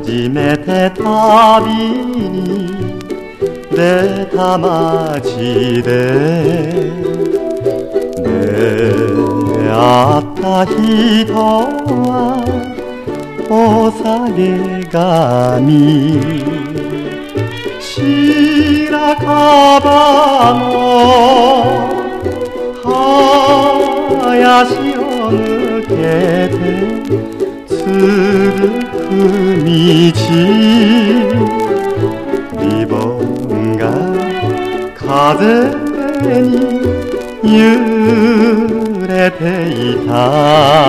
初めて旅に出た街で出会った人はお下げ髪白樺の林を抜けて続く道リボンが風に揺れていた